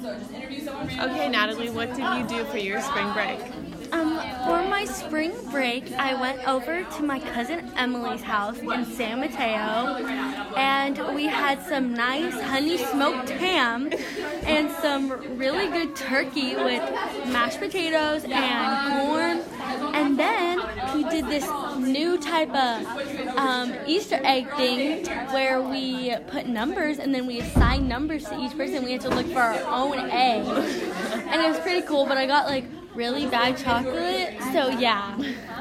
Okay, Natalie, what did you do for your spring break? For my spring break, I went over to my cousin Emily's house in San Mateo, and we had some nice honey smoked ham and some really good turkey with mashed potatoes and corn. And then he did this new type of Easter egg thing where we put numbers and then we assign numbers to each person. We had to look for our own egg, and it was pretty cool. But I got really bad chocolate, so yeah.